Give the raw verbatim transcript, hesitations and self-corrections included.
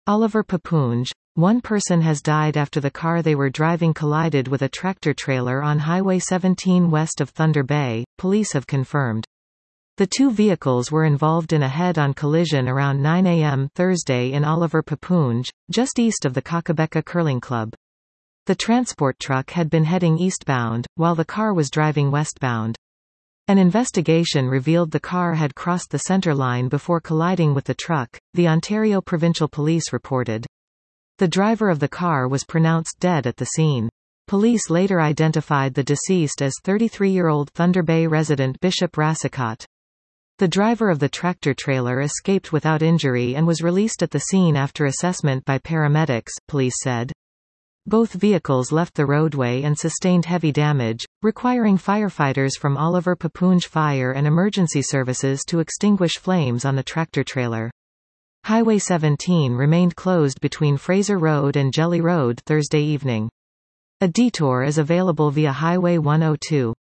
Oliver Papoonge. One person has died after the car they were driving collided with a tractor-trailer on Highway seventeen west of Thunder Bay, police have confirmed. The two vehicles were involved in a head-on collision around nine a m Thursday in Oliver Papoonge, just east of the Kakabeka Curling Club. The transport truck had been heading eastbound, while the car was driving westbound. An investigation revealed the car had crossed the center line before colliding with the truck, the Ontario Provincial Police reported. The driver of the car was pronounced dead at the scene. Police later identified the deceased as thirty-three-year-old Thunder Bay resident Bishop Rassicot. The driver of the tractor-trailer escaped without injury and was released at the scene after assessment by paramedics, police said. Both vehicles left the roadway and sustained heavy damage, requiring firefighters from Oliver Papoonge Fire and Emergency Services to extinguish flames on the tractor-trailer. Highway seventeen remained closed between Fraser Road and Jelly Road Thursday evening. A detour is available via Highway one oh two.